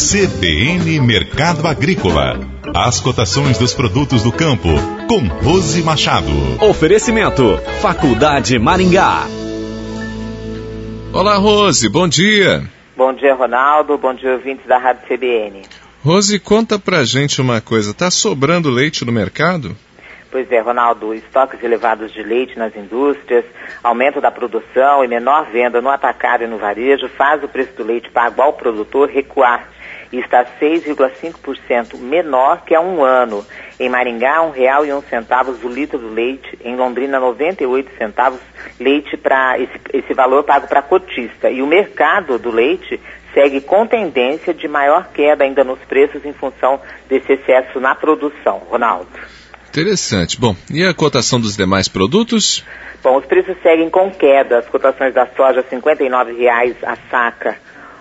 CBN Mercado Agrícola. As cotações dos produtos do campo, com Rose Machado. Oferecimento, Faculdade Maringá. Olá, Rose, bom dia. Bom dia, Ronaldo, bom dia, ouvintes da Rádio CBN. Rose, conta pra gente uma coisa, tá sobrando leite no mercado? Pois é, Ronaldo, estoques elevados de leite nas indústrias, aumento da produção e menor venda no atacado e no varejo faz o preço do leite pago ao produtor recuar e está 6,5% menor que há um ano. Em Maringá, R$ 1,01 o litro do leite. Em Londrina, 98 centavos leite para esse valor pago para cotista. E o mercado do leite segue com tendência de maior queda ainda nos preços em função desse excesso na produção. Ronaldo. Interessante. Bom, e a cotação dos demais produtos? Bom, os preços seguem com queda. As cotações da soja, R$ 59,00 a saca.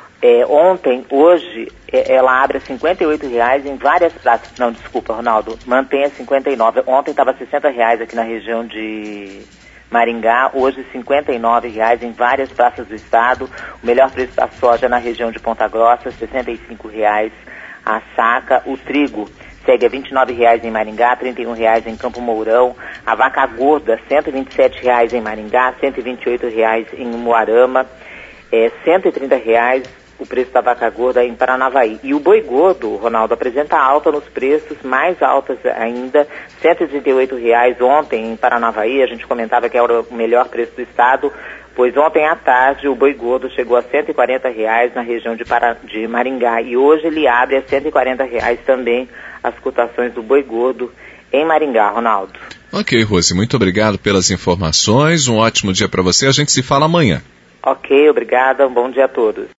Hoje, ela abre a R$ 58,00 em várias praças. Não, desculpa, Ronaldo, mantém a 59. Ontem estava R$ 60,00 aqui na região de Maringá, hoje R$ 59,00 em várias praças do estado. O melhor preço da soja na região de Ponta Grossa, R$ 65,00 a saca. O trigo segue a R$ 29,00 em Maringá, R$ 31,00 em Campo Mourão. A vaca gorda, R$ 127,00 em Maringá, R$ 128,00 em Umuarama, R$ 130,00 o preço da vaca gorda em Paranavaí. E o boi gordo, Ronaldo, apresenta alta nos preços, mais altas ainda, R$ 138,00 ontem em Paranavaí. A gente comentava que era o melhor preço do estado, pois ontem à tarde o boi gordo chegou a R$ 140,00 na região de Maringá. E hoje ele abre a R$ 140,00 também as cotações do boi gordo em Maringá, Ronaldo. Ok, Rose, muito obrigado pelas informações. Um ótimo dia para você. A gente se fala amanhã. Ok, obrigada. Um bom dia a todos.